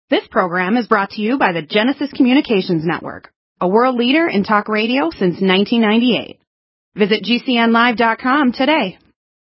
This program is brought to you by the Genesis Communications Network, a world leader in talk radio since 1998. Visit GCNlive.com today.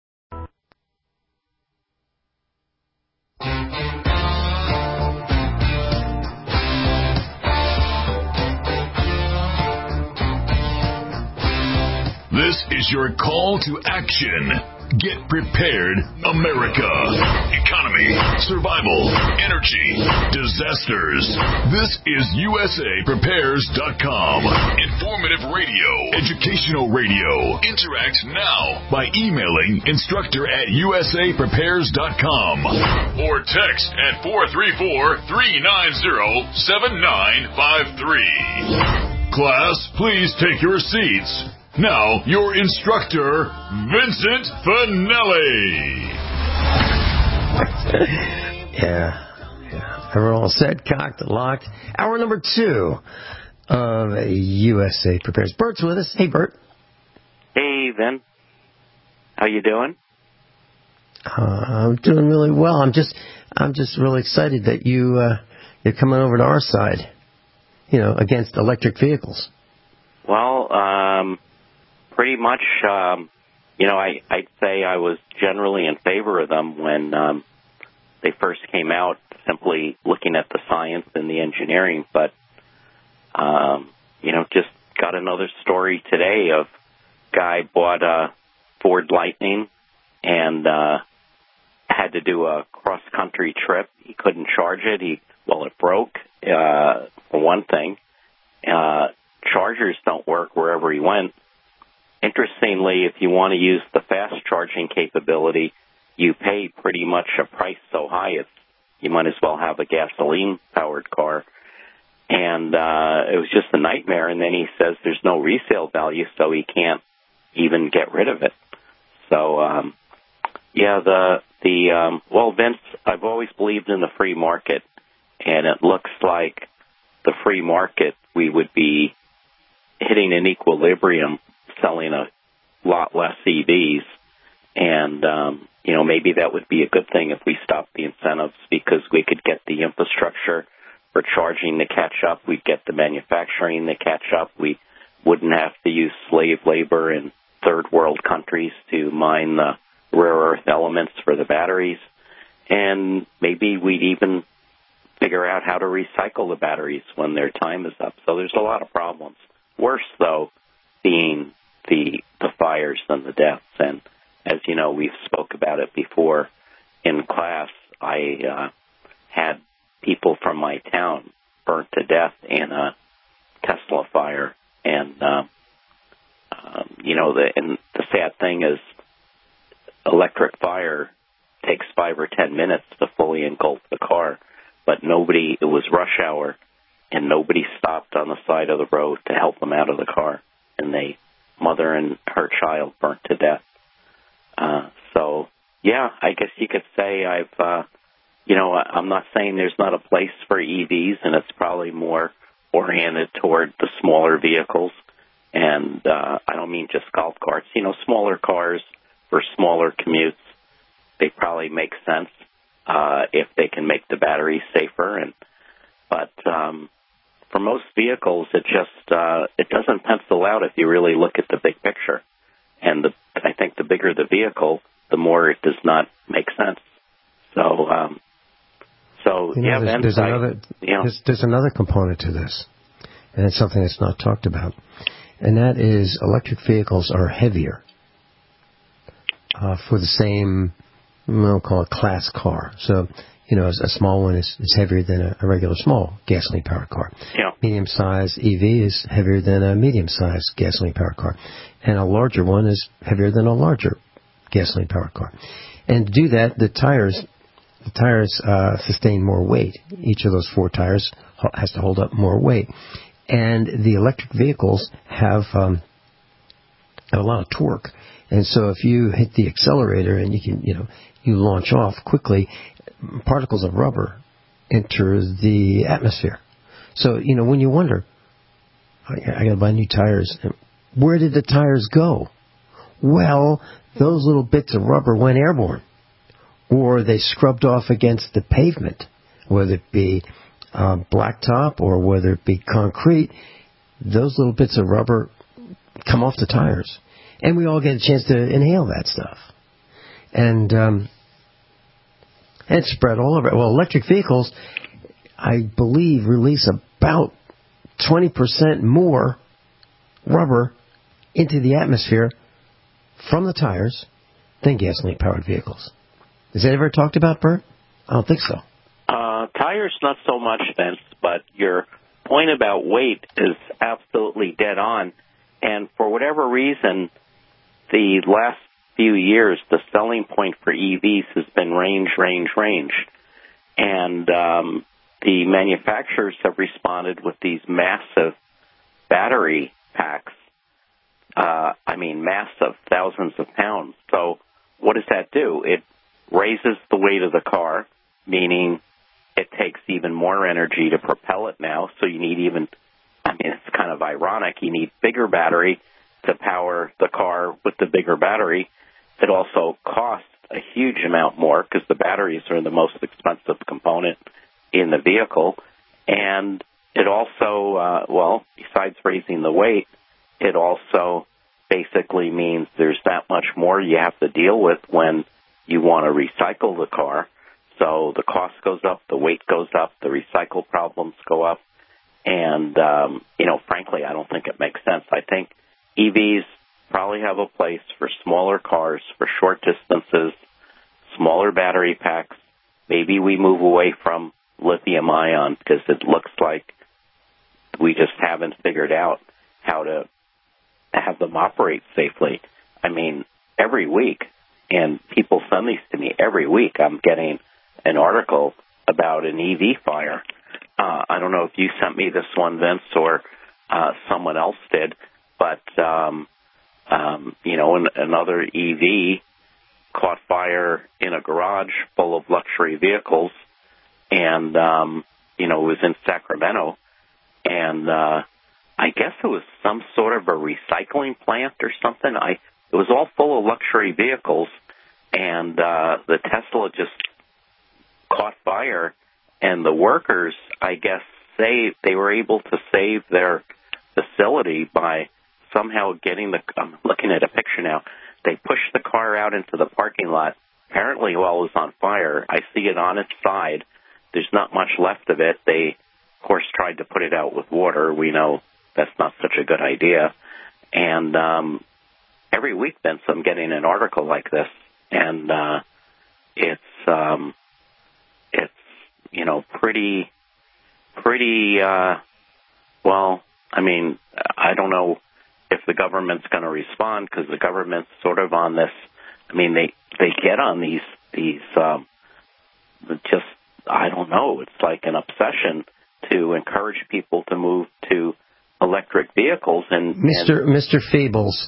This is your call to action. Get prepared, America. Economy, survival, energy, disasters. This is USAPrepares.com. Informative radio, educational radio. Interact now by emailing instructor@USAPrepares.com or text at 434-390-7953. Class, please take your seats. Now, your instructor, Vincent Finelli. Yeah. Everyone all set, cocked, locked. Hour number 2 of USA Prepares. Bert's with us. Hey, Bert. Hey, Vin. How you doing? I'm doing really well. I'm just really excited that you're coming over to our side, against electric vehicles. Well, pretty much, I'd say I was generally in favor of them when they first came out, simply looking at the science and the engineering. But, just got another story today of guy bought a Ford Lightning and had to do a cross-country trip. He couldn't charge it. It broke, for one thing. Chargers don't work wherever he went. Interestingly, if you want to use the fast charging capability, you pay pretty much a price so high you might as well have a gasoline-powered car. And it was just a nightmare. And then he says there's no resale value, so he can't even get rid of it. So, Vince, I've always believed in the free market, and it looks like the free market, we would be hitting an equilibrium, selling a lot less EVs, and, maybe that would be a good thing if we stopped the incentives, because we could get the infrastructure for charging to catch up, we'd get the manufacturing to catch up, we wouldn't have to use slave labor in third world countries to mine the rare earth elements for the batteries, and maybe we'd even figure out how to recycle the batteries when their time is up. So there's a lot of problems. Worse, though, being the fires than the deaths. And as you know, we've spoke about it before in class. I had people from my town burnt to death in a Tesla fire. And, the sad thing is electric fire takes 5 or 10 minutes to fully engulf the car. But it was rush hour, and nobody stopped on the side of the road to help them out of the car. And mother and her child burnt to death. I guess you could say I'm not saying there's not a place for EVs, and it's probably more oriented toward the smaller vehicles. And I don't mean just golf carts. Smaller cars for smaller commutes, they probably make sense. If they can make the batteries safer, but for most vehicles, it doesn't pencil out if you really look at the big picture. And I think the bigger the vehicle, the more it does not make sense. There's another component to this, and it's something that's not talked about, and that is electric vehicles are heavier for the same, we'll call it class car. So, a small one is heavier than a regular small gasoline-powered car. Yeah. Medium-sized EV is heavier than a medium-sized gasoline-powered car. And a larger one is heavier than a larger gasoline-powered car. And to do that, the tires sustain more weight. Each of those 4 tires has to hold up more weight. And the electric vehicles have a lot of torque. And so if you hit the accelerator and you launch off quickly, particles of rubber enter the atmosphere. So, when you wonder, I got to buy new tires, where did the tires go? Well, those little bits of rubber went airborne, or they scrubbed off against the pavement, whether it be blacktop or whether it be concrete, those little bits of rubber come off the tires. And we all get a chance to inhale that stuff. And it's spread all over. Well, electric vehicles, I believe, release about 20% more rubber into the atmosphere from the tires than gasoline-powered vehicles. Is that ever talked about, Bert? I don't think so. Tires, not so much, Vince, but your point about weight is absolutely dead on. And for whatever reason, the last few years, the selling point for EVs has been range. And the manufacturers have responded with these massive battery packs. Massive, thousands of pounds. So what does that do? It raises the weight of the car, meaning it takes even more energy to propel it now. So you need it's kind of ironic. You need bigger battery to power the car with the bigger battery. It also costs a huge amount more because the batteries are the most expensive component in the vehicle. And it also, besides raising the weight, it also basically means there's that much more you have to deal with when you want to recycle the car. So the cost goes up, the weight goes up, the recycle problems go up. And, frankly, I don't think it makes sense. I think EVs probably have a place for smaller cars, for short distances, smaller battery packs. Maybe we move away from lithium ion because it looks like we just haven't figured out how to have them operate safely. Every week, and people send these to me every week, I'm getting an article about an EV fire. I don't know if you sent me this one, Vince, or someone else did, but, another EV caught fire in a garage full of luxury vehicles, and, it was in Sacramento, and I guess it was some sort of a recycling plant or something. It was all full of luxury vehicles, and the Tesla just caught fire, and the workers, I guess, they were able to save their facility by somehow I'm looking at a picture now, they pushed the car out into the parking lot, apparently while it was on fire. I see it on its side. There's not much left of it. They, of course, tried to put it out with water. We know that's not such a good idea. And every week, Vince, I'm getting an article like this, and it's pretty, I don't know if the government's going to respond because the government's sort of on this, they get on these just, I don't know, it's like an obsession to encourage people to move to electric vehicles. And Mr. Feebles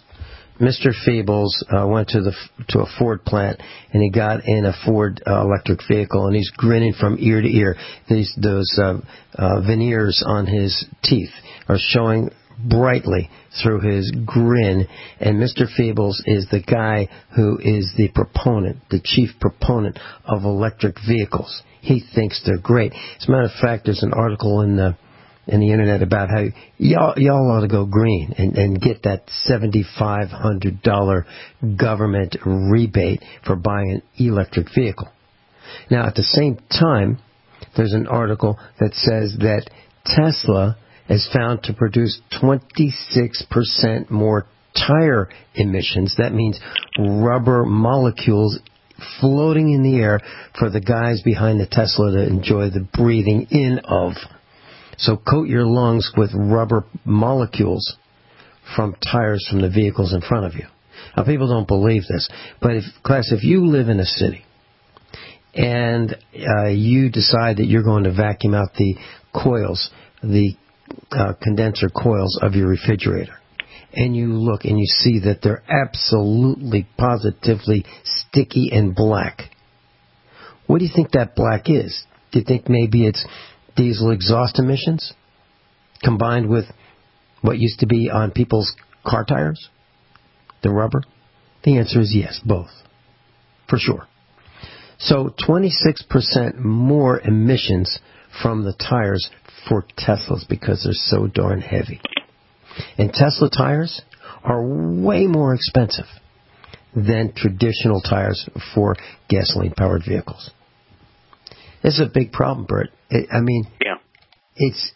went to a Ford plant, and he got in a Ford electric vehicle, and he's grinning from ear to ear. Those veneers on his teeth are showing brightly through his grin, and Mr. Feebles is the guy who is the chief proponent of electric vehicles. He thinks they're great. As a matter of fact, there's an article in the internet about how y'all ought to go green and get that $7,500 government rebate for buying an electric vehicle. Now, at the same time, there's an article that says that Tesla is found to produce 26% more tire emissions. That means rubber molecules floating in the air for the guys behind the Tesla to enjoy the breathing in of. So coat your lungs with rubber molecules from tires from the vehicles in front of you. Now, people don't believe this, but if you live in a city and you decide that you're going to vacuum out the coils, the condenser coils of your refrigerator, and you look and you see that they're absolutely, positively sticky and black, what do you think that black is? Do you think maybe it's diesel exhaust emissions combined with what used to be on people's car tires, the rubber? The answer is yes, both, for sure. So 26% more emissions from the tires for Teslas because they're so darn heavy. And Tesla tires are way more expensive than traditional tires for gasoline-powered vehicles. This is a big problem, Bert. It's,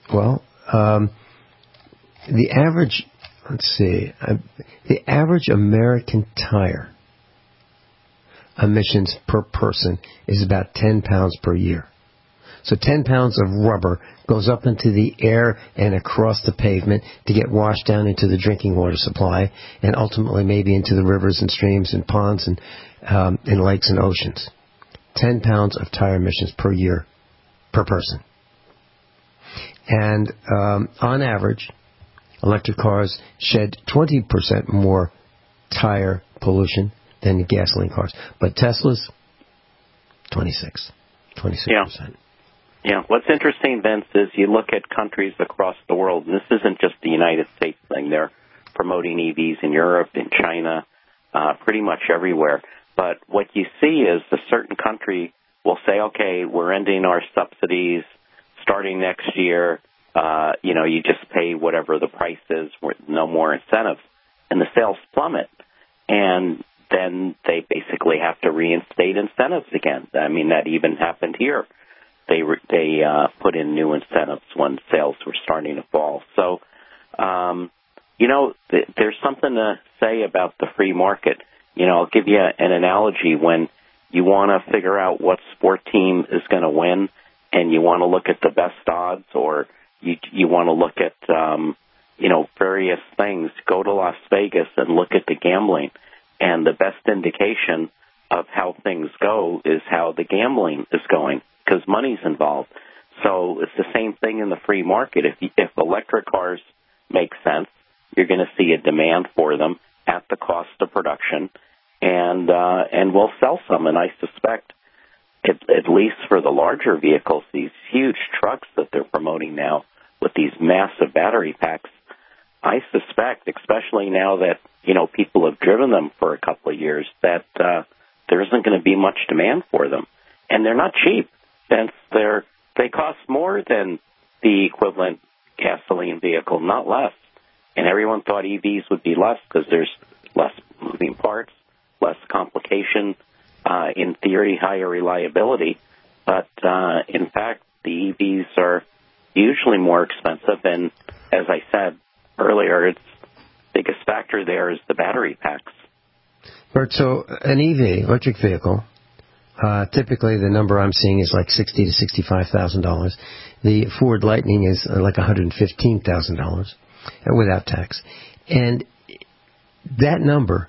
the average, the average American tire emissions per person is about 10 pounds per year. So 10 pounds of rubber goes up into the air and across the pavement to get washed down into the drinking water supply and ultimately maybe into the rivers and streams and ponds and lakes and oceans. 10 pounds of tire emissions per year per person. And on average, electric cars shed 20% more tire pollution than gasoline cars. But Teslas, 26%. Yeah, what's interesting, Vince, is you look at countries across the world, and this isn't just the United States thing. They're promoting EVs in Europe, in China, pretty much everywhere. But what you see is a certain country will say, okay, we're ending our subsidies starting next year. You just pay whatever the price is, no more incentives. And the sales plummet. And then they basically have to reinstate incentives again. I mean, that even happened here. They put in new incentives when sales were starting to fall. So, there's something to say about the free market. I'll give you an analogy. When you want to figure out what sport team is going to win and you want to look at the best odds or you want to look at, various things, go to Las Vegas and look at the gambling. And the best indication of how things go is how the gambling is going, because money's involved. So it's the same thing in the free market. If electric cars make sense, you're going to see a demand for them at the cost of production, and we'll sell some. And I suspect, at least for the larger vehicles, these huge trucks that they're promoting now with these massive battery packs, I suspect, especially now that people have driven them for a couple of years, that there isn't going to be much demand for them, and they're not cheap. Since they cost more than the equivalent gasoline vehicle, not less. And everyone thought EVs would be less because there's less moving parts, less complication, in theory, higher reliability. But in fact, the EVs are usually more expensive. And as I said earlier, its biggest factor there is the battery packs. Bert, so an EV, electric vehicle, typically the number I'm seeing is like $60,000 to $65,000. The Ford Lightning is like $115,000 without tax. And that number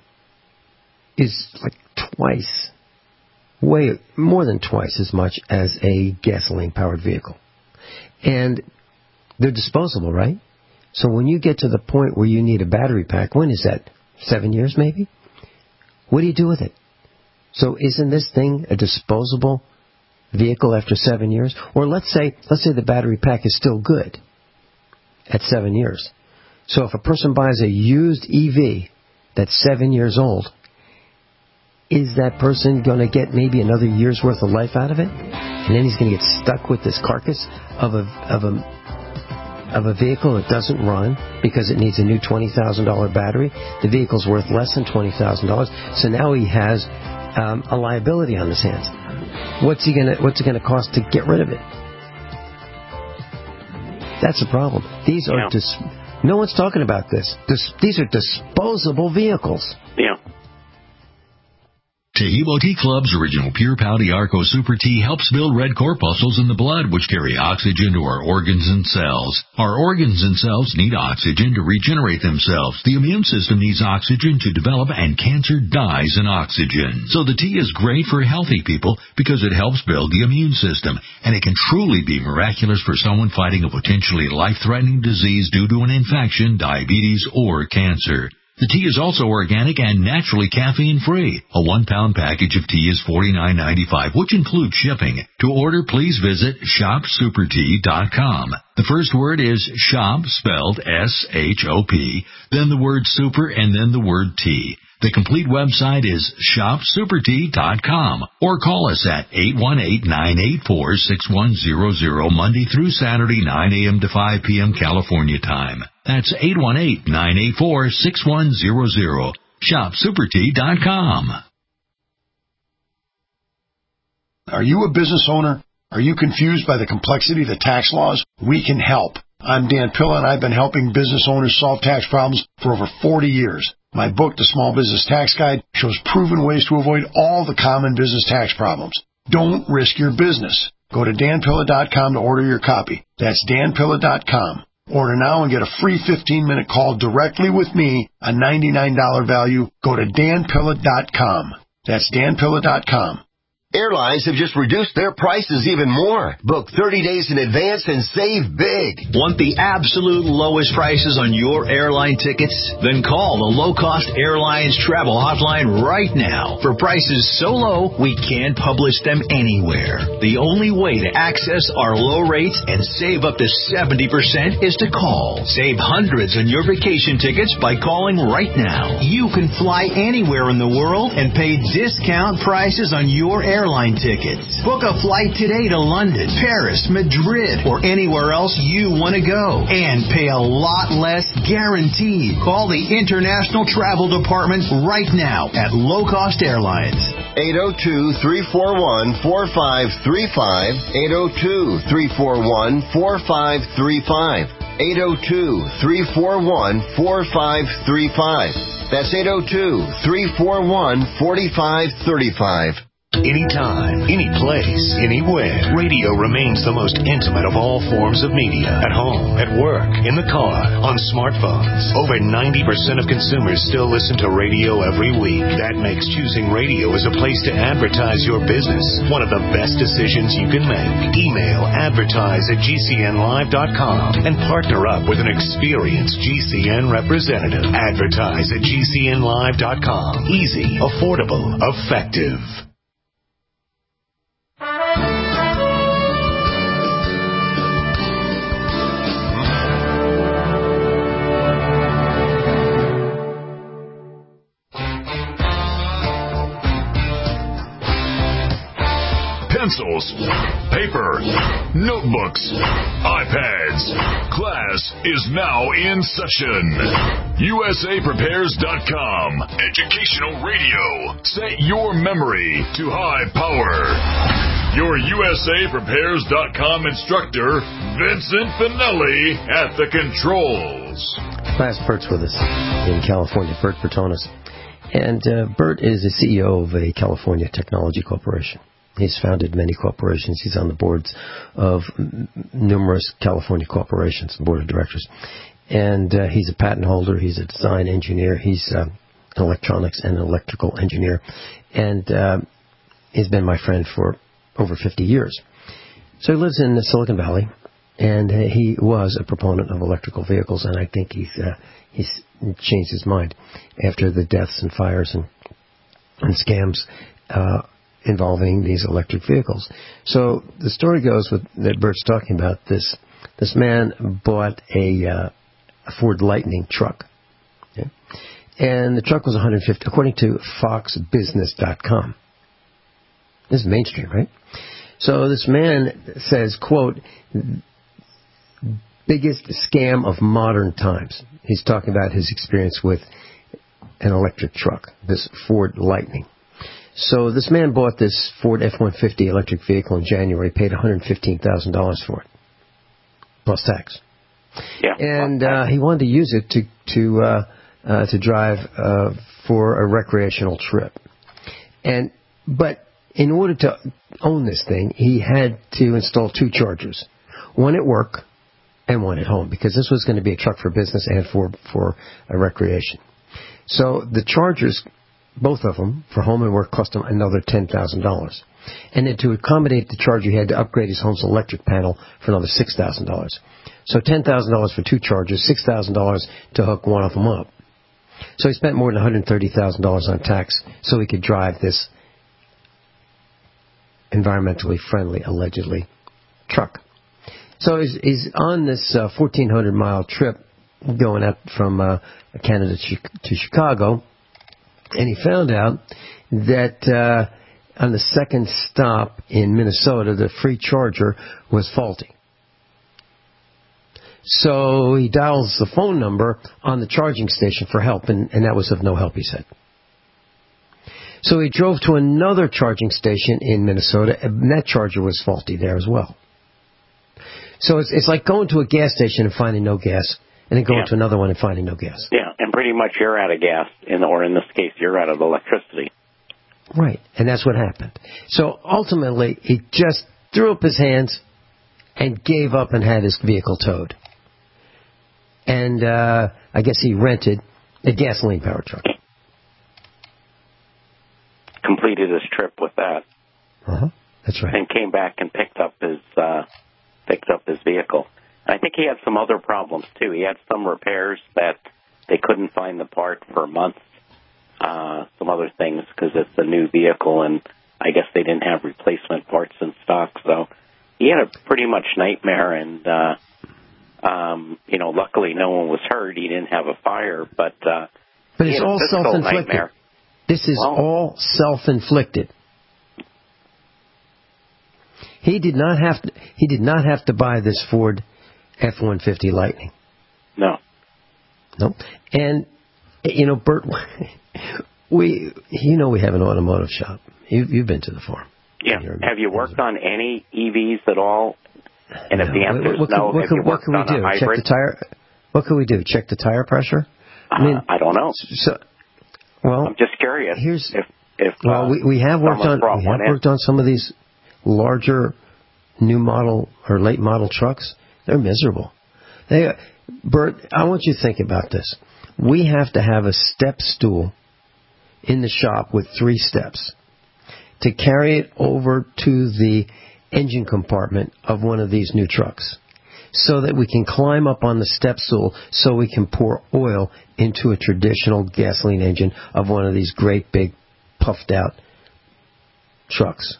is like twice, way more than twice as much as a gasoline-powered vehicle. And they're disposable, right? So when you get to the point where you need a battery pack, when is that? 7 years maybe? What do you do with it? So isn't this thing a disposable vehicle after 7 years? Or let's say the battery pack is still good at 7 years. So if a person buys a used EV that's 7 years old, is that person going to get maybe another year's worth of life out of it? And then he's going to get stuck with this carcass of a vehicle that doesn't run because it needs a new $20,000 battery. The vehicle's worth less than $20,000. So now he has a liability on his hands. What's it going to cost to get rid of it? That's the problem. These are no one's talking about this. These are disposable vehicles. Yeah. Taheebo Tea Club's original Pure Pouty Arco Super Tea helps build red corpuscles in the blood, which carry oxygen to our organs and cells. Our organs and cells need oxygen to regenerate themselves. The immune system needs oxygen to develop, and cancer dies in oxygen. So the tea is great for healthy people because it helps build the immune system, and it can truly be miraculous for someone fighting a potentially life-threatening disease due to an infection, diabetes, or cancer. The tea is also organic and naturally caffeine-free. A 1-pound package of tea is $49.95, which includes shipping. To order, please visit shopsupertea.com. The first word is shop, spelled S-H-O-P, then the word super, and then the word tea. The complete website is shopsupertea.com or call us at 818-984-6100 Monday through Saturday, 9 a.m. to 5 p.m. California time. That's 818-984-6100. shopsupertea.com. Are you a business owner? Are you confused by the complexity of the tax laws? We can help. I'm Dan Pilla, and I've been helping business owners solve tax problems for over 40 years. My book, The Small Business Tax Guide, shows proven ways to avoid all the common business tax problems. Don't risk your business. Go to danpilla.com to order your copy. That's danpilla.com. Order now and get a free 15-minute call directly with me, a $99 value. Go to danpilla.com. That's danpilla.com. Airlines have just reduced their prices even more. Book 30 days in advance and save big. Want the absolute lowest prices on your airline tickets? Then call the Low Cost Airlines Travel Hotline right now. For prices so low, we can't publish them anywhere. The only way to access our low rates and save up to 70% is to call. Save hundreds on your vacation tickets by calling right now. You can fly anywhere in the world and pay discount prices on your airline tickets. Book a flight today to London, Paris, Madrid, or anywhere else you want to go. And pay a lot less guaranteed. Call the International Travel Department right now at Low Cost Airlines. 802-341-4535. 802-341-4535. 802-341-4535. That's 802-341-4535. Anytime, any place, anywhere. Radio remains the most intimate of all forms of media. At home, at work, in the car, on smartphones. Over 90% of consumers still listen to radio every week. That makes choosing radio as a place to advertise your business one of the best decisions you can make. Email advertise@gcnlive.com and partner up with an experienced GCN representative. Advertise@gcnlive.com. Easy, affordable, effective. Pencils, paper, notebooks, iPads. Class is now in session. USAPrepares.com. Educational radio. Set your memory to high power. Your USAPrepares.com instructor, Vincent Finelli, at the controls. Class Bert's with us in California, Bert Bertones. And Bert is the CEO of a California technology corporation. He's founded many corporations. He's on the boards of numerous California corporations, board of directors. And he's a patent holder. He's a design engineer. He's an electronics and electrical engineer. And he's been my friend for over 50 years. So he lives in Silicon Valley, and he was a proponent of electrical vehicles, and I think he's changed his mind after the deaths and fires and scams involving these electric vehicles. So the story goes that Bert's talking about. This man bought a Ford Lightning truck, okay? And the truck was $150, according to FoxBusiness.com. This is mainstream, right? So this man says, quote, biggest scam of modern times. He's talking about his experience with an electric truck, this Ford Lightning. So this man bought this Ford F-150 electric vehicle in January, paid $115,000 for it, plus tax. Yeah. And he wanted to use it to drive for a recreational trip. But in order to own this thing, he had to install two chargers, one at work and one at home, because this was going to be a truck for business and for a recreation. So the chargers, both of them, for home and work, cost him another $10,000. And then to accommodate the charger, he had to upgrade his home's electric panel for another $6,000. So $10,000 for two chargers, $6,000 to hook one of them up. So he spent more than $130,000 on tax so he could drive this environmentally friendly, allegedly, truck. So he's on this 1,400-mile trip going up from Canada to Chicago. And he found out that on the second stop in Minnesota, the free charger was faulty. So he dials the phone number on the charging station for help, and that was of no help, he said. So he drove to another charging station in Minnesota, and that charger was faulty there as well. So it's like going to a gas station and finding no gas, and then going to another one and finding no gas. Yeah, and pretty much you're out of gas, or in this case, you're out of electricity. Right, and that's what happened. So ultimately, he just threw up his hands and gave up and had his vehicle towed. And I guess he rented a gasoline-powered truck. Completed his trip with that. That's right. And came back and picked up his vehicle. And I think he had some other problems too. He had some repairs that they couldn't find the part for months. Some other things because it's a new vehicle, and I guess they didn't have replacement parts in stock. So he had a pretty much nightmare. And luckily no one was hurt. He didn't have a fire, but it's all self-inflicted. Nightmare. This is all self-inflicted. He did not have to buy this Ford F-150 Lightning. No. And Bert, we have an automotive shop. You've been to the farm. Yeah. Have you worked on any EVs at all? And if the answer is no, have you worked on a hybrid? Check the tire. What can we do? Check the tire pressure? I don't know. Well, I'm just curious. We have worked on some of these larger new model or late model trucks. They're miserable. Bert, I want you to think about this. We have to have a step stool in the shop with 3 steps to carry it over to the engine compartment of one of these new trucks so that we can climb up on the step stool so we can pour oil into a traditional gasoline engine of one of these great big puffed out trucks.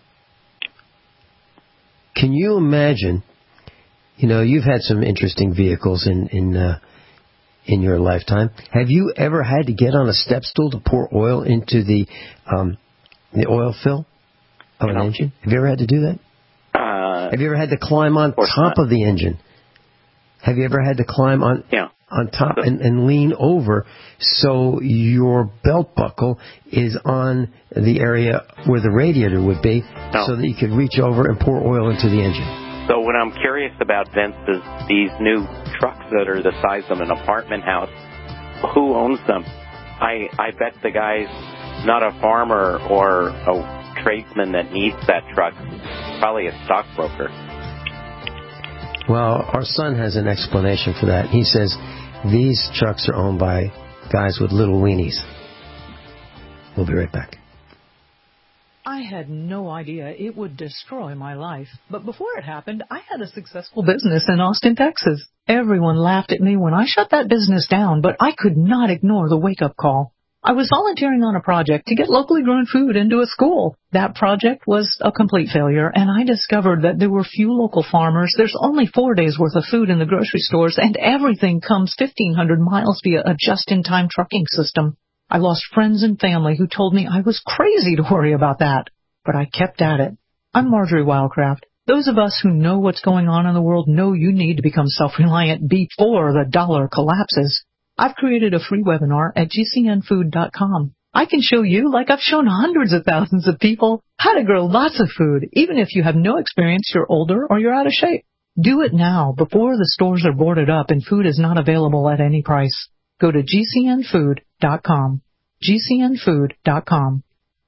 Can you imagine, you've had some interesting vehicles in your lifetime. Have you ever had to get on a step stool to pour oil into the oil fill of an engine? Have you ever had to do that? Have you ever had to climb on top of the engine? Have you ever had to climb on top and lean over so your belt buckle is on the area where the radiator would be so that you could reach over and pour oil into the engine? So what I'm curious about, Vince, is these new trucks that are the size of an apartment house. Who owns them? I bet the guy's not a farmer or a tradesman that needs that truck. Probably a stockbroker. Well, our son has an explanation for that. He says these trucks are owned by guys with little weenies. We'll be right back. I had no idea it would destroy my life. But before it happened, I had a successful business in Austin, Texas. Everyone laughed at me when I shut that business down, but I could not ignore the wake-up call. I was volunteering on a project to get locally grown food into a school. That project was a complete failure, and I discovered that there were few local farmers. There's only 4 days' worth of food in the grocery stores, and everything comes 1,500 miles via a just-in-time trucking system. I lost friends and family who told me I was crazy to worry about that, but I kept at it. I'm Marjorie Wildcraft. Those of us who know what's going on in the world know you need to become self-reliant before the dollar collapses. I've created a free webinar at gcnfood.com. I can show you, like I've shown hundreds of thousands of people, how to grow lots of food, even if you have no experience, you're older, or you're out of shape. Do it now before the stores are boarded up and food is not available at any price. Go to gcnfood.com. gcnfood.com.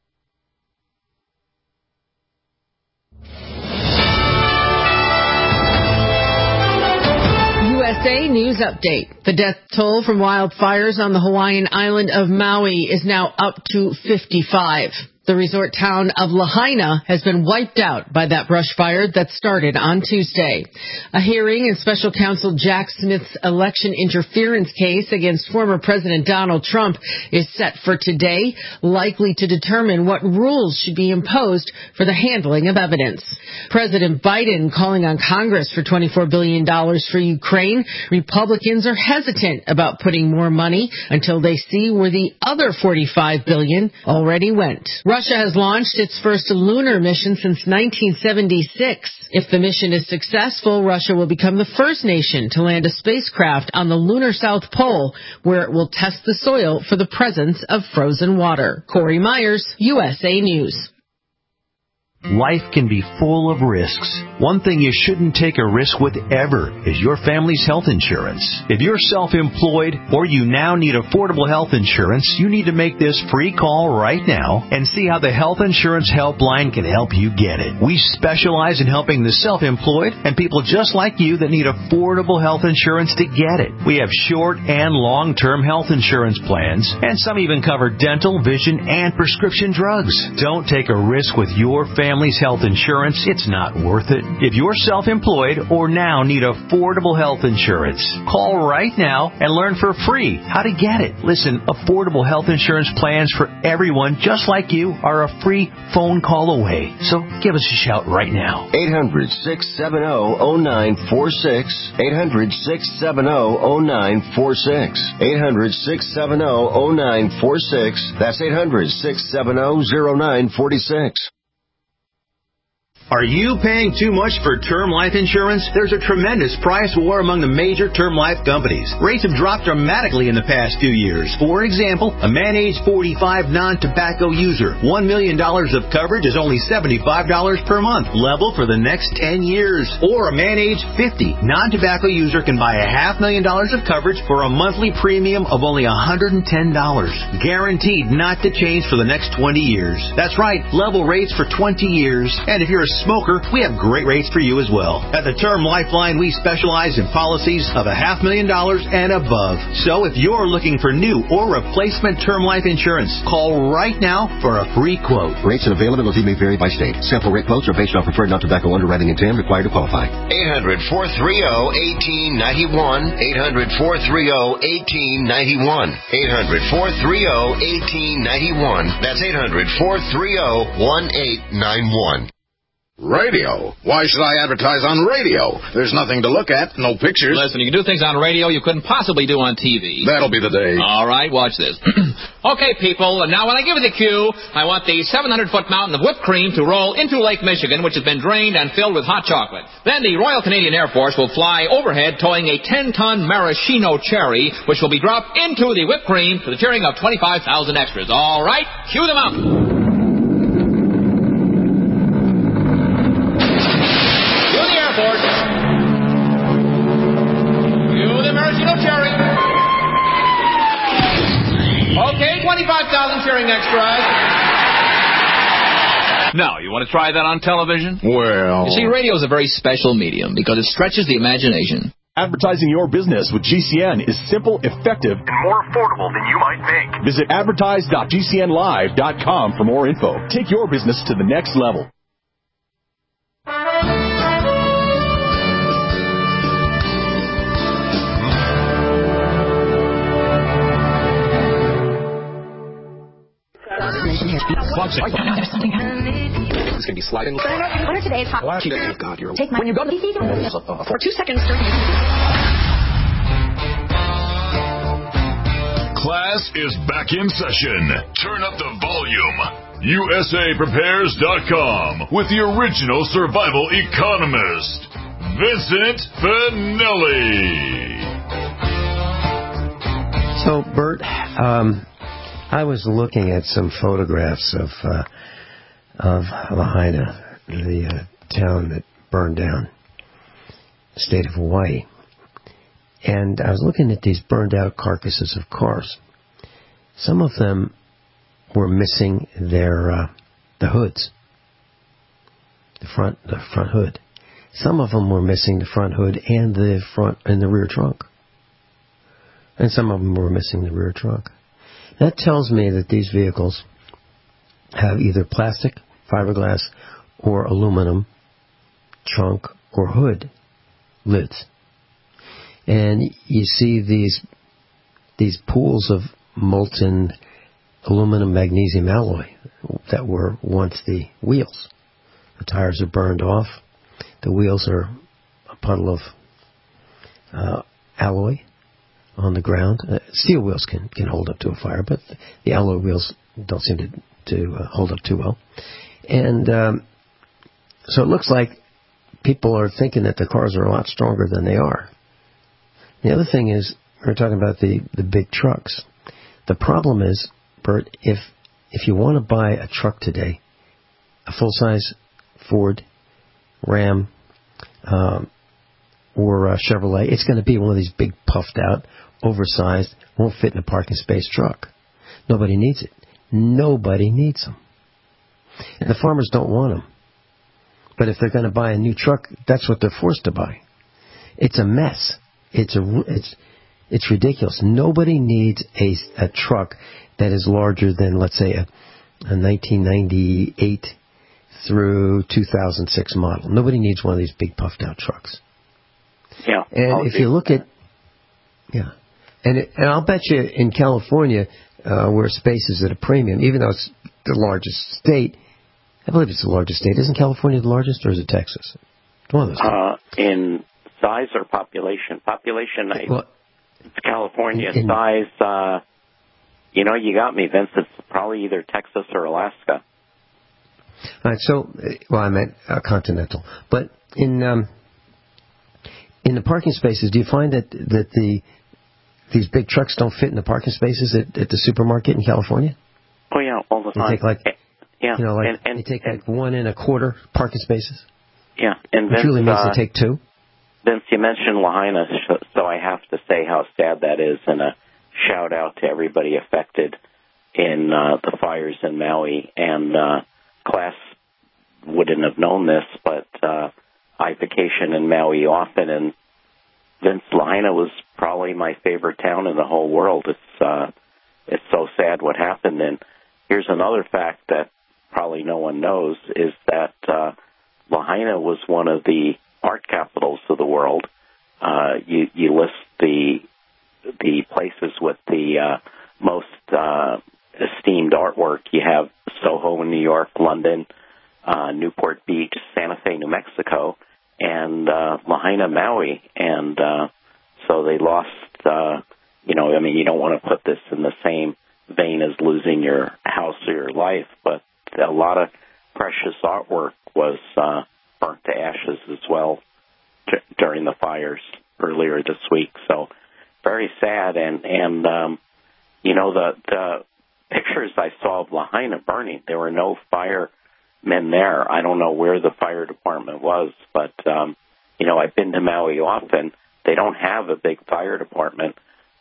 USA News Update. The death toll from wildfires on the Hawaiian island of Maui is now up to 55. The resort town of Lahaina has been wiped out by that brush fire that started on Tuesday. A hearing in special counsel Jack Smith's election interference case against former President Donald Trump is set for today, likely to determine what rules should be imposed for the handling of evidence. President Biden calling on Congress for $24 billion for Ukraine. Republicans are hesitant about putting more money until they see where the other $45 billion already went. Russia has launched its first lunar mission since 1976. If the mission is successful, Russia will become the first nation to land a spacecraft on the lunar South Pole, where it will test the soil for the presence of frozen water. Corey Myers, USA News. Life can be full of risks. One thing you shouldn't take a risk with ever is your family's health insurance. If you're self-employed or you now need affordable health insurance, you need to make this free call right now and see how the Health Insurance Helpline can help you get it. We specialize in helping the self-employed and people just like you that need affordable health insurance to get it. We have short and long-term health insurance plans, and some even cover dental, vision, and prescription drugs. Don't take a risk with your family's health insurance. It's not worth it. If you're self-employed or now need affordable health insurance, call right now and learn for free how to get it. Listen, affordable health insurance plans for everyone just like you are a free phone call away. So give us a shout right now. 800-670-0946. 800-670-0946. 800-670-0946. That's 800-670-0946. Are you paying too much for term life insurance? There's a tremendous price war among the major term life companies. Rates have dropped dramatically in the past few years. For example, a man age 45 non-tobacco user, $1 million of coverage is only $75 per month, level for the next 10 years. Or a man age 50 non-tobacco user can buy $500,000 of coverage for a monthly premium of only $110, guaranteed not to change for the next 20 years. That's right, level rates for 20 years. And if you're a smoker, we have great rates for you as well. At the Term Lifeline, we specialize in policies of $500,000 and above. So if you're looking for new or replacement term life insurance, call right now for a free quote. Rates and availability may vary by state. Sample rate quotes are based on preferred non-tobacco underwriting and TAM required to qualify. 800-430-1891. 800-430-1891. 800-430-1891. That's 800-430-1891. Radio? Why should I advertise on radio? There's nothing to look at, no pictures. Listen, you can do things on radio you couldn't possibly do on TV. That'll be the day. All right, watch this. Okay, people, now when I give you the cue, I want the 700-foot mountain of whipped cream to roll into Lake Michigan, which has been drained and filled with hot chocolate. Then the Royal Canadian Air Force will fly overhead towing a 10-ton maraschino cherry, which will be dropped into the whipped cream to the cheering of 25,000 extras. All right, cue the mountain. Okay, 25,000 cheering extras. Now, you want to try that on television? Well... You see, radio is a very special medium because it stretches the imagination. Advertising your business with GCN is simple, effective, and more affordable than you might think. Visit advertise.gcnlive.com for more info. Take your business to the next level. There's something happening. It's going to be sliding. What are today's hot? Oh, God, you're... Take my... When you go to... For 2 seconds... Class is back in session. Turn up the volume. USAPrepares.com with the original survival economist, Vincent Finelli. So, Bert, I was looking at some photographs of Lahaina, the town that burned down, the state of Hawaii. And I was looking at these burned out carcasses of cars. Some of them were missing their the hoods, the front hood. Some of them were missing the front hood and the front and the rear trunk. And some of them were missing the rear trunk. That tells me that these vehicles have either plastic, fiberglass, or aluminum trunk or hood lids. And you see these pools of molten aluminum magnesium alloy that were once the wheels. The tires are burned off. The wheels are a puddle of alloy on the ground. Steel wheels can hold up to a fire, but the alloy wheels don't seem to hold up too well. And so it looks like people are thinking that the cars are a lot stronger than they are. The other thing is, we're talking about the big trucks. The problem is, Bert, if you want to buy a truck today, a full-size Ford, Ram, or a Chevrolet, it's going to be one of these big, puffed-out, oversized, won't fit in a parking space truck. Nobody needs it. Nobody needs them. And the farmers don't want them. But if they're going to buy a new truck, that's what they're forced to buy. It's a mess. It's ridiculous. Nobody needs a truck that is larger than, let's say, a 1998 through 2006 model. Nobody needs one of these big puffed out trucks. Yeah. And if you look at, yeah, and I'll bet you in California, where space is at a premium, even though it's the largest state, I believe it's the largest state. Isn't California the largest, or is it Texas? One of those. In size or population? Population, it's California. Size, you got me, Vince. It's probably either Texas or Alaska. All right, so, I meant continental. But in the parking spaces, do you find that these big trucks don't fit in the parking spaces at the supermarket in California? Oh, yeah, all the time. They take like 1 1/4 parking spaces? Yeah. And Vince, which really means they take 2? Vince, you mentioned Lahaina, so I have to say how sad that is, and a shout-out to everybody affected in the fires in Maui. And class wouldn't have known this, but I vacation in Maui often, and Vince, Lahaina was probably my favorite town in the whole world. It's so sad what happened. And here's another fact that probably no one knows, is that Lahaina was one of the art capitals of the world. You list the places with the most esteemed artwork. You have Soho in New York, London, Newport Beach, Santa Fe, New Mexico, and Lahaina, Maui. And so they lost, you don't want to put this in the same vein as losing your house or your life, but a lot of precious artwork was burnt to ashes as well during the fires earlier this week. So very sad. And the pictures I saw of Lahaina burning, there were no firemen there. I don't know where the fire department was, but, I've been to Maui often. They don't have a big fire department.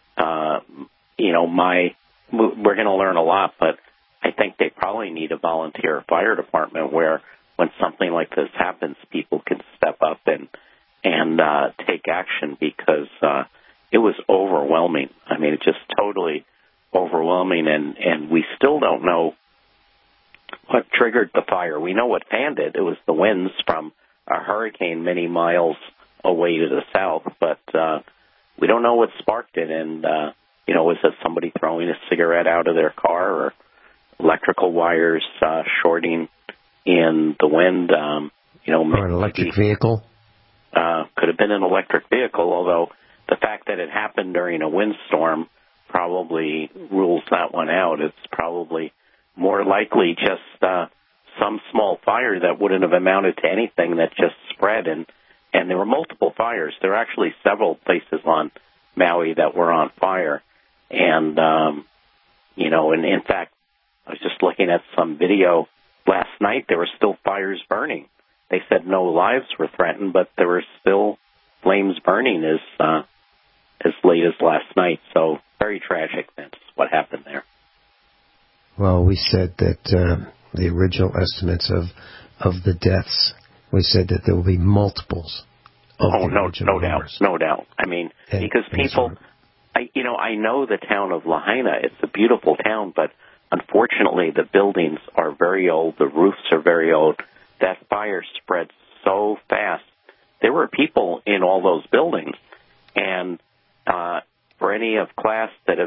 We're going to learn a lot, but I think they probably need a volunteer fire department where when something like this happens, people can step up and take action, because it was overwhelming. I mean, it's just totally overwhelming, and we still don't know what triggered the fire. We know what fanned it. It was the winds from a hurricane many miles away to the south, but we don't know what sparked it. And, was it somebody throwing a cigarette out of their car, or electrical wires shorting in the wind? Or an electric vehicle? Could have been an electric vehicle, although the fact that it happened during a windstorm probably rules that one out. It's probably more likely just some small fire that wouldn't have amounted to anything that just spread. And there were multiple fires. There were actually several places on Maui that were on fire. And, and in fact, I was just looking at some video last night. There were still fires burning. They said no lives were threatened, but there were still flames burning as late as last night. So very tragic, Vince, what happened there. Well, we said that the original estimates of the deaths, we said that there will be multiples of the original numbers. No doubt. I mean, because people, I know the town of Lahaina. It's a beautiful town, but unfortunately, the buildings are very old. The roofs are very old. That fire spread so fast. There were people in all those buildings. And for any of class that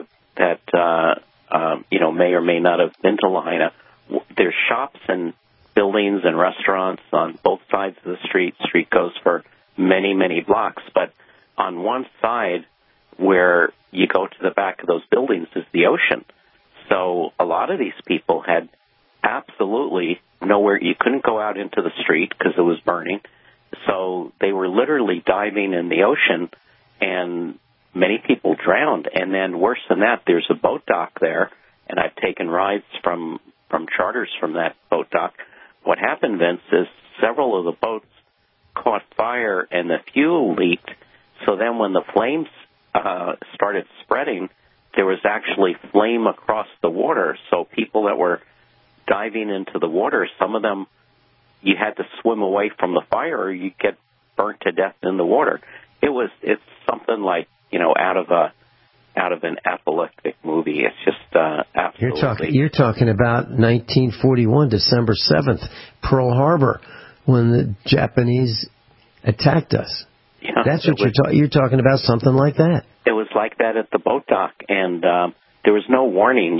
may or may not have been to Lahaina, there's shops and buildings and restaurants on both sides of the street. Street goes for many, many blocks. But on one side where you go to the back of those buildings is the ocean. So a lot of these people had absolutely nowhere. You couldn't go out into the street because it was burning. So they were literally diving in the ocean, and many people drowned. And then worse than that, there's a boat dock there, and I've taken rides from charters from that boat dock. What happened, Vince, is several of the boats caught fire and the fuel leaked. So then when the flames started spreading, there was actually flame across the water. So people that were diving into the water, some of them, you had to swim away from the fire or you'd get burnt to death in the water. It's something like, out of an apocalyptic movie. It's just absolutely. You're talking about 1941, December 7th, Pearl Harbor, when the Japanese attacked us. Yeah, that's what you're talking about, something like that. It was like that at the boat dock, and there was no warning.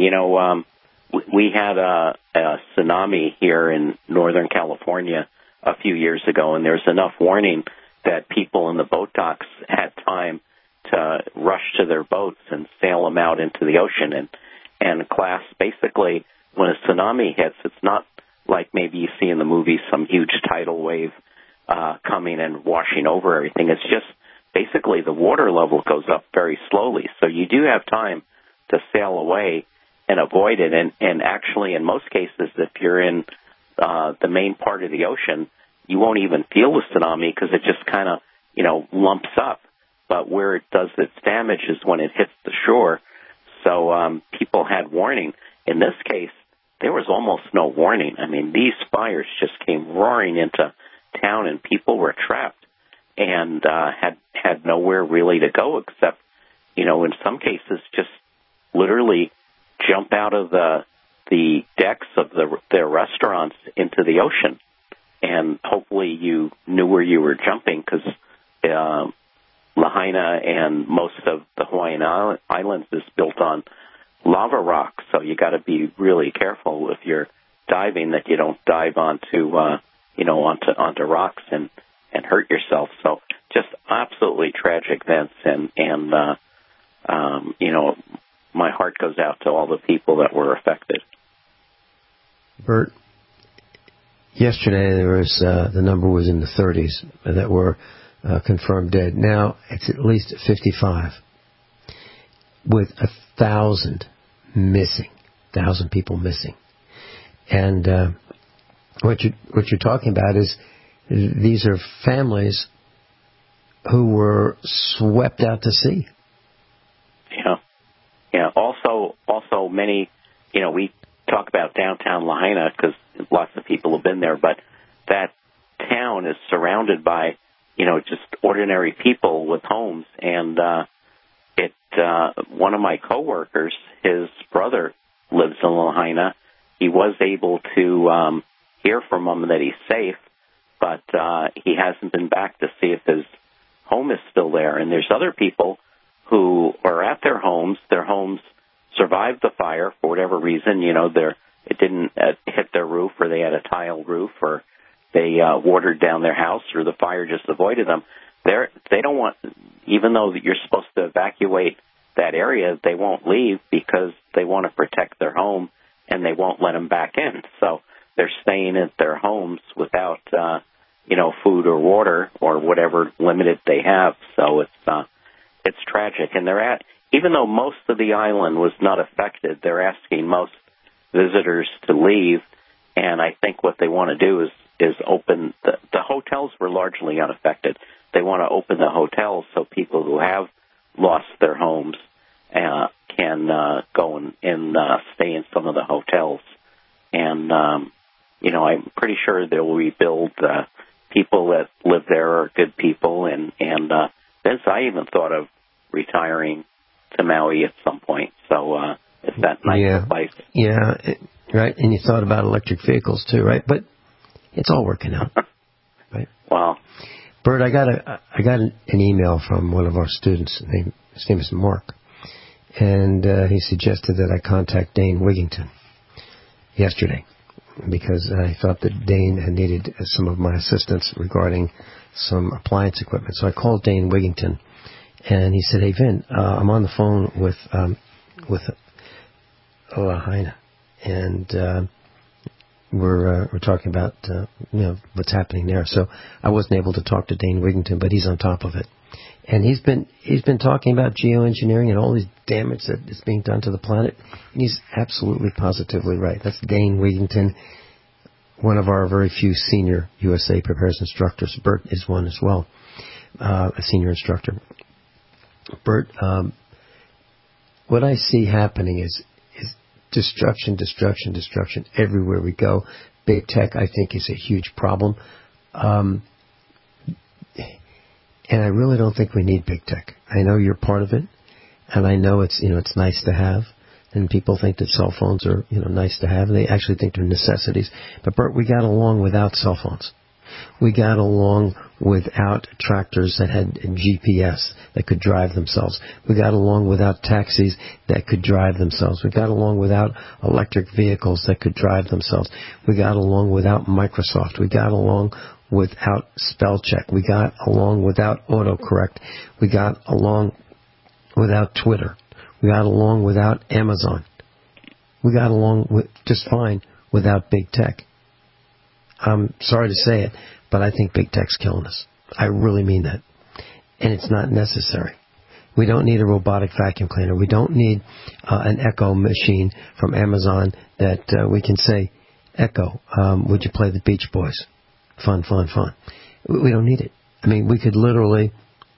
We had a tsunami here in Northern California a few years ago, and there's enough warning that people in the boat docks had time to rush to their boats and sail them out into the ocean. And class, basically, when a tsunami hits, it's not like maybe you see in the movies some huge tidal wave coming and washing over everything. It's just basically the water level goes up very slowly. So you do have time to sail away and avoid it. And actually, in most cases, if you're in the main part of the ocean, you won't even feel the tsunami because it just kind of, lumps up. But where it does its damage is when it hits the shore. So people had warning. In this case, there was almost no warning. I mean, these fires just came roaring into town, and people were trapped and had nowhere really to go except, in some cases, just literally jump out of the decks of their restaurants into the ocean. And hopefully you knew where you were jumping, because Lahaina and most of the Hawaiian Islands is built on lava rock, so you got to be really careful if you're diving that you don't dive onto rocks and hurt yourself. So just absolutely tragic events, and my heart goes out to all the people that were affected. Bert, yesterday there was the number was in the 30s that were confirmed dead. Now it's at least 55, with 1,000 people missing. And what you're talking about is these are families who were swept out to sea. Yeah. Also many, we talk about downtown Lahaina because lots of people have been there, but that town is surrounded by, just ordinary people with homes. And one of my coworkers, his brother lives in Lahaina. He was able to hear from him that he's safe, but he hasn't been back to see if his home is still there. And there's other people who are at their homes. Their homes survived the fire for whatever reason. It didn't hit their roof, or they had a tile roof, or they watered down their house, or the fire just avoided them. They don't want, even though you're supposed to evacuate that area, they won't leave because they want to protect their home, and they won't let them back in. So they're staying at their homes without, food or water or whatever limited they have. So it's tragic. And even though most of the island was not affected, they're asking most visitors to leave. And I think what they want to do is open the hotels were largely unaffected. They want to open the hotels so people who have lost their homes can go and stay in some of the hotels. And, I'm pretty sure they'll rebuild. People that live there are good people. And Vince, I even thought of retiring to Maui at some point. So It's that nice device. Yeah, right. And you thought about electric vehicles too, right? But it's all working out, right? Wow. Bert, I got an email from one of our students. His name is Mark, and he suggested that I contact Dane Wigington yesterday because I thought that Dane had needed some of my assistance regarding some appliance equipment. So I called Dane Wigington, and he said, "Hey Vin, I'm on the phone with Lahaina, and we're talking about what's happening there." So I wasn't able to talk to Dane Wigington, but he's on top of it, and he's been talking about geoengineering and all this damage that is being done to the planet, and he's absolutely positively right. That's Dane Wigington, one of our very few senior USA Prepares instructors. Bert is one as well, a senior instructor. Bert, what I see happening is destruction everywhere we go. Big tech, I think, is a huge problem. And I really don't think we need big tech. I know you're part of it, and I know it's nice to have, and people think that cell phones are nice to have, and they actually think they're necessities. But Bert, we got along without cell phones. We got along without tractors that had GPS that could drive themselves. We got along without taxis that could drive themselves. We got along without electric vehicles that could drive themselves. We got along without Microsoft. We got along without spell check. We got along without autocorrect. We got along without Twitter. We got along without Amazon. We got along just fine without big tech. I'm sorry to say it, but I think big tech's killing us. I really mean that. And it's not necessary. We don't need a robotic vacuum cleaner. We don't need an Echo machine from Amazon that we can say, "Echo, would you play the Beach Boys? Fun, fun, fun." We don't need it. I mean, we could literally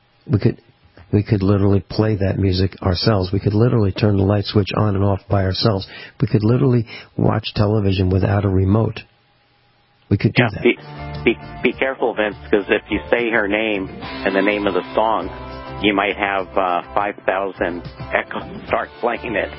play that music ourselves. We could literally turn the light switch on and off by ourselves. We could literally watch television without a remote. We could do that. Be careful, Vince, because if you say her name and the name of the song, you might have 5,000 echoes start playing it.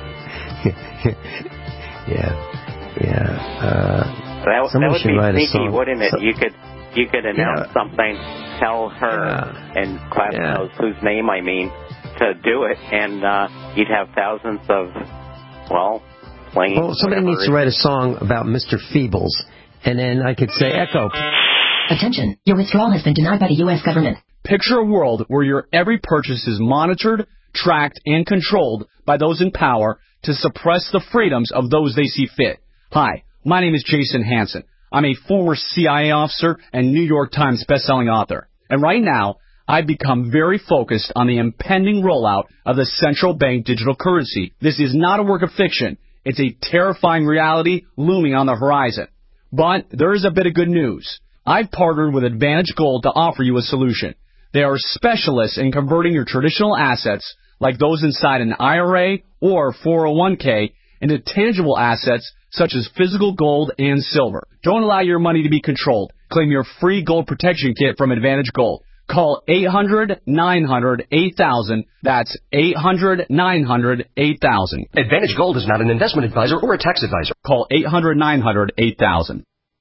That would be sneaky, wouldn't it? You could announce something, tell her, and class knows whose name I mean, to do it, and you'd have thousands of, playing. Well, somebody needs to write a song about Mr. Feebles. And then I could say, "Echo. Attention, your withdrawal has been denied by the U.S. government." Picture a world where your every purchase is monitored, tracked, and controlled by those in power to suppress the freedoms of those they see fit. Hi, my name is Jason Hansen. I'm a former CIA officer and New York Times bestselling author. And right now, I've become very focused on the impending rollout of the central bank digital currency. This is not a work of fiction. It's a terrifying reality looming on the horizon. But there is a bit of good news. I've partnered with Advantage Gold to offer you a solution. They are specialists in converting your traditional assets, like those inside an IRA or 401k, into tangible assets such as physical gold and silver. Don't allow your money to be controlled. Claim your free gold protection kit from Advantage Gold. Call 800-900-8000. That's 800-900-8000. Advantage Gold is not an investment advisor or a tax advisor. Call 800-900-8000.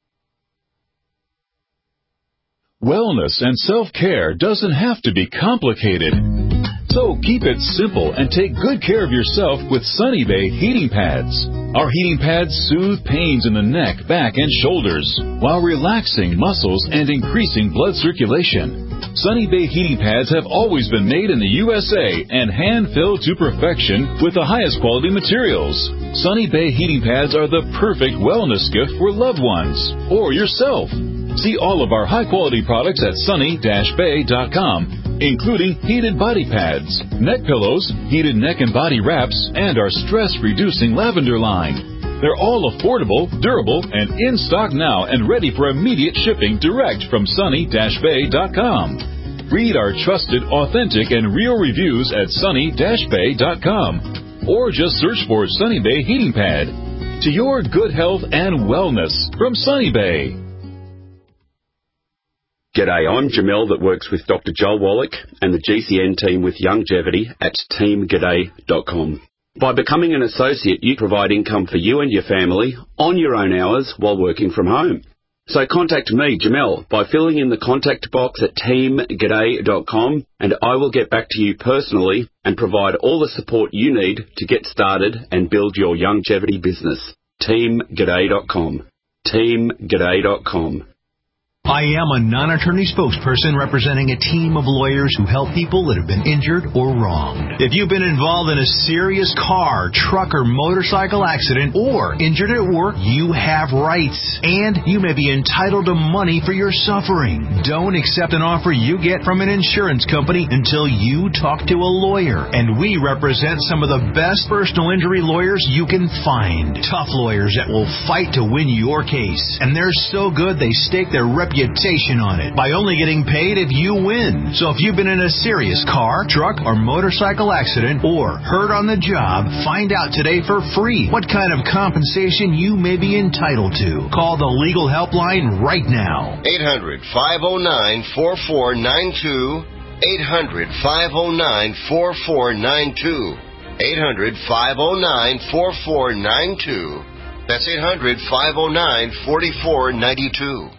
Wellness and self-care doesn't have to be complicated. So keep it simple and take good care of yourself with Sunny Bay heating pads. Our heating pads soothe pains in the neck, back, and shoulders while relaxing muscles and increasing blood circulation. Sunny Bay heating pads have always been made in the USA and hand-filled to perfection with the highest quality materials. Sunny Bay heating pads are the perfect wellness gift for loved ones or yourself. See all of our high-quality products at sunny-bay.com, including heated body pads, neck pillows, heated neck and body wraps, and our stress-reducing lavender line. They're all affordable, durable, and in stock now and ready for immediate shipping direct from sunny-bay.com. Read our trusted, authentic, and real reviews at sunny-bay.com, or just search for Sunny Bay Heating Pad. To your good health and wellness from Sunny Bay. G'day, I'm Jamel that works with Dr. Joel Wallach and the GCN team with Longevity at teamg'day.com. By becoming an associate, you provide income for you and your family on your own hours while working from home. So contact me, Jamel, by filling in the contact box at teamg'day.com, and I will get back to you personally and provide all the support you need to get started and build your longevity business. teamg'day.com. teamg'day.com. I am a non-attorney spokesperson representing a team of lawyers who help people that have been injured or wronged. If you've been involved in a serious car, truck, or motorcycle accident or injured at work, you have rights, and you may be entitled to money for your suffering. Don't accept an offer you get from an insurance company until you talk to a lawyer, and we represent some of the best personal injury lawyers you can find. Tough lawyers that will fight to win your case, and they're so good they stake their reputation on it by only getting paid if you win. So if you've been in a serious car, truck, or motorcycle accident or hurt on the job, find out today for free what kind of compensation you may be entitled to. Call the legal helpline right now. 800-509-4492. 800-509-4492. 800-509-4492. That's 800-509-4492.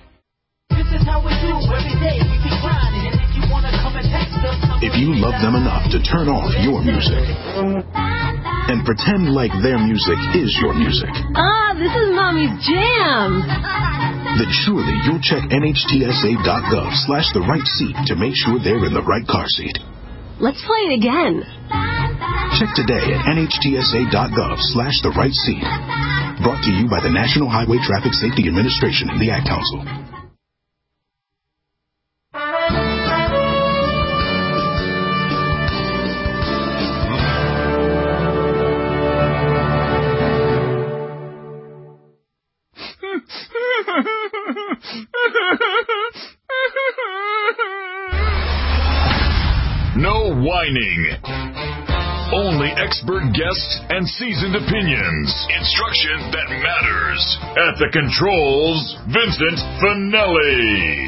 If you love them enough to turn off your music and pretend like their music is your music, this is Mommy's jam, then surely you'll check NHTSA.gov/the-right-seat to make sure they're in the right car seat. Let's play it again. Check today at NHTSA.gov/the-right-seat. Brought to you by the National Highway Traffic Safety Administration and the Ad Council. No whining. Only expert guests and seasoned opinions. Instruction that matters. At the controls, Vincent Finelli.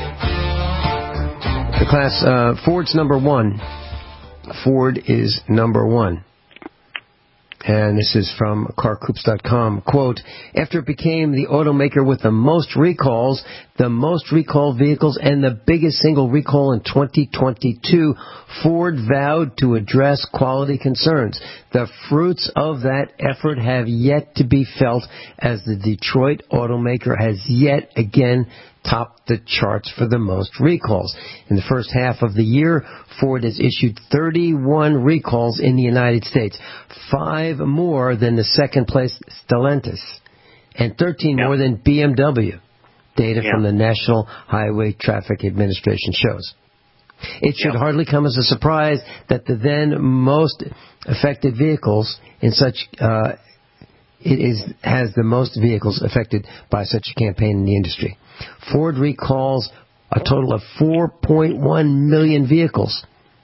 The class, Ford's number one. Ford is number one. And this is from CarCoops.com. Quote, after it became the automaker with the most recalls, the most recalled vehicles, and the biggest single recall in 2022, Ford vowed to address quality concerns. The fruits of that effort have yet to be felt, as the Detroit automaker has yet again topped the charts for the most recalls. In the first half of the year, Ford has issued 31 recalls in the United States, 5 more than the second place Stellantis, and 13 more than BMW. Data from the National Highway Traffic Administration shows. It should hardly come as a surprise that the then most affected vehicles in such has the most vehicles affected by such a campaign in the industry. Ford recalls a total of 4.1 million vehicles.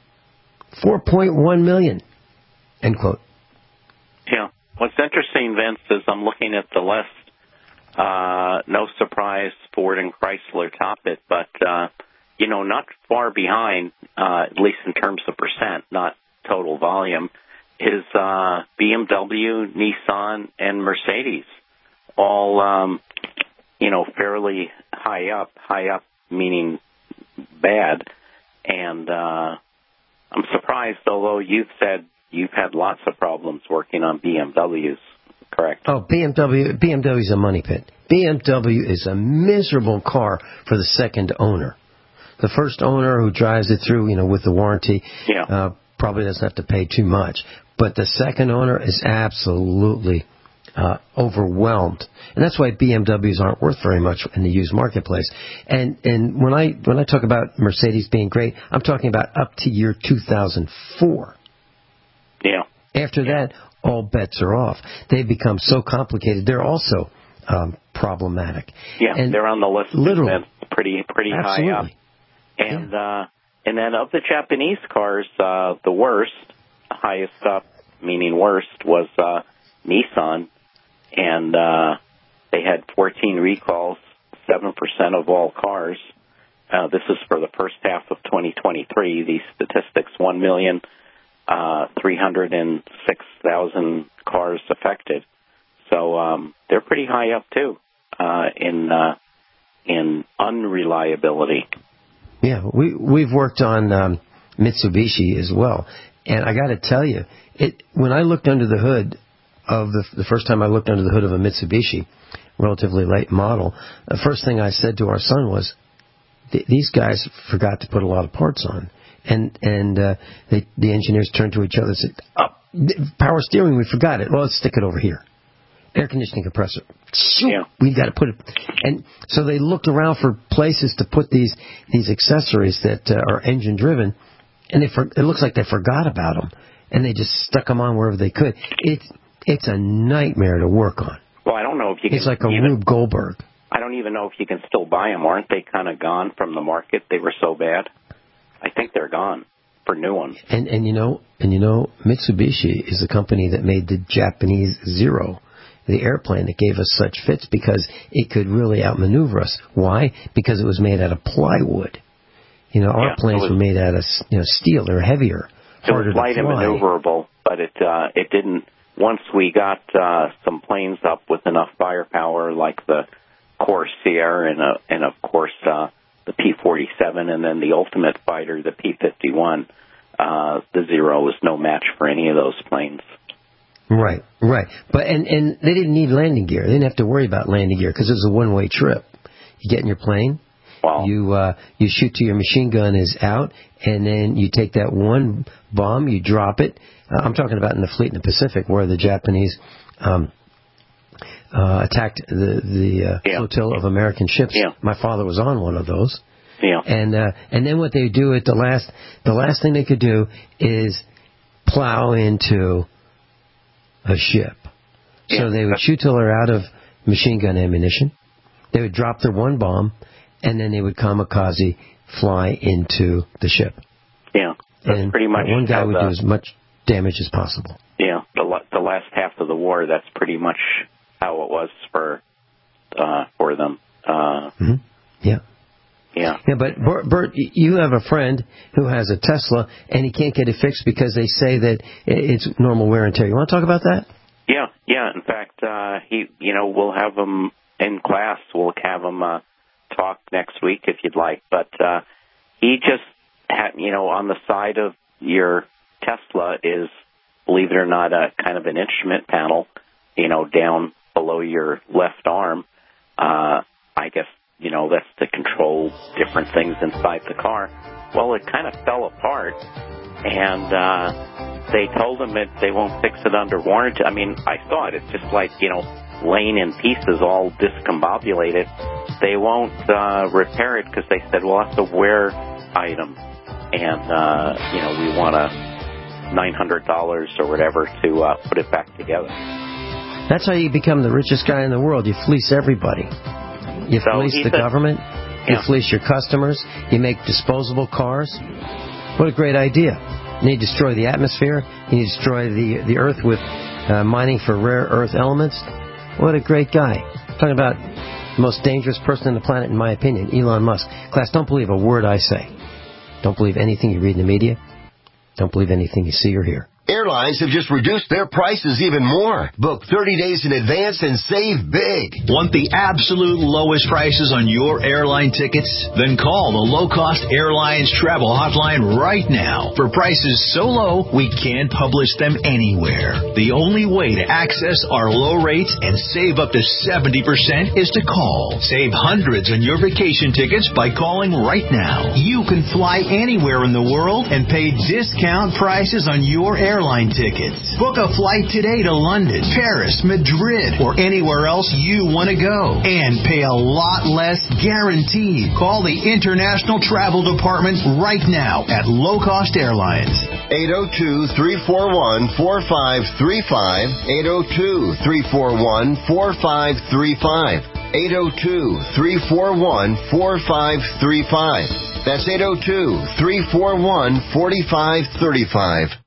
4.1 million, end quote. Yeah. What's interesting, Vince, is I'm looking at the list. No surprise, Ford and Chrysler top it, but, not far behind, at least in terms of percent, not total volume, is BMW, Nissan, and Mercedes, all, fairly high up meaning bad. And I'm surprised, although you've said you've had lots of problems working on BMWs, correct? Oh, BMW's a money pit. BMW is a miserable car for the second owner. The first owner who drives it through, with the warranty, probably doesn't have to pay too much. But the second owner is absolutely overwhelmed, and that's why BMWs aren't worth very much in the used marketplace. And when I talk about Mercedes being great, I'm talking about up to year 2004. Yeah. After that, all bets are off. They've become so complicated. They're also problematic. Yeah, and they're on the list. Literally, pretty high up. And and then of the Japanese cars, the worst, highest up, meaning worst, was Nissan, and they had 14 recalls, 7% of all cars. This is for the first half of 2023. These statistics: 1 million 306,000 cars affected. So they're pretty high up too in unreliability. Yeah, we've worked on Mitsubishi as well, and I got to tell you, when I looked under the hood of the first time I looked under the hood of a Mitsubishi, relatively late model, the first thing I said to our son was, these guys forgot to put a lot of parts on. And the engineers turned to each other and said, power steering, we forgot it. Well, let's stick it over here. Air conditioning compressor. Yeah. We've got to put it. And so they looked around for places to put these accessories that are engine driven, and it looks like they forgot about them, and they just stuck them on wherever they could. It's a nightmare to work on. Well, I don't know if you can. It's like a Rube Goldberg. I don't even know if you can still buy them. Aren't they kind of gone from the market? They were so bad. I think they're gone for new ones. And Mitsubishi is the company that made the Japanese Zero, the airplane that gave us such fits because it could really outmaneuver us. Why? Because it was made out of plywood. Our planes were made out of steel. They're heavier, harder to fly. It was light and maneuverable, but it didn't. Once we got some planes up with enough firepower, like the Corsair and of course the P-47, and then the ultimate fighter, the P-51, the Zero was no match for any of those planes. Right. But and they didn't need landing gear. They didn't have to worry about landing gear because it was a one-way trip. You get in your plane, you shoot till your machine gun is out, and then you take that one bomb, you drop it. I'm talking about in the fleet in the Pacific where the Japanese attacked the flotilla of American ships. Yeah. My father was on one of those. Yeah. And then what they do at the last thing they could do is plow into a ship. Yeah. So they would shoot till they're out of machine gun ammunition. They would drop their one bomb, and then they would kamikaze fly into the ship. Yeah. That's pretty much one guy would do as much damage as possible. Yeah. The last half of the war, that's pretty much how it was for them. Mm-hmm. Yeah. Yeah. Yeah, but Bert, you have a friend who has a Tesla, and he can't get it fixed because they say that it's normal wear and tear. You want to talk about that? Yeah. In fact, we'll have him in class. We'll have him talk next week if you'd like. But he just had, on the side of your Tesla is, believe it or not, a kind of an instrument panel, down below your left arm. I guess, that's to control different things inside the car. Well, it kind of fell apart, and they told him that they won't fix it under warranty. I mean, I saw it. It's just like, laying in pieces, all discombobulated. They won't repair it because they said, well, that's a wear item, and, we want $900 or whatever to put it back together. That's how you become the richest guy in the world. You fleece everybody. You fleece the government. You fleece your customers. You make disposable cars. What a great idea. And you destroy the atmosphere. You destroy the earth with mining for rare earth elements. What a great guy. Talking about the most dangerous person on the planet, in my opinion, Elon Musk. Class, don't believe a word I say. Don't believe anything you read in the media. Don't believe anything you see or hear. Airlines have just reduced their prices even more. Book 30 days in advance and save big. Want the absolute lowest prices on your airline tickets? Then call the Low Cost Airlines Travel Hotline right now. For prices so low, we can't publish them anywhere. The only way to access our low rates and save up to 70% is to call. Save hundreds on your vacation tickets by calling right now. You can fly anywhere in the world and pay discount prices on your airline tickets. Book a flight today to London, Paris, Madrid, or anywhere else you want to go. And pay a lot less guaranteed. Call the International Travel Department right now at Low Cost Airlines. 802-341-4535. 802-341-4535. 802-341-4535. That's 802-341-4535.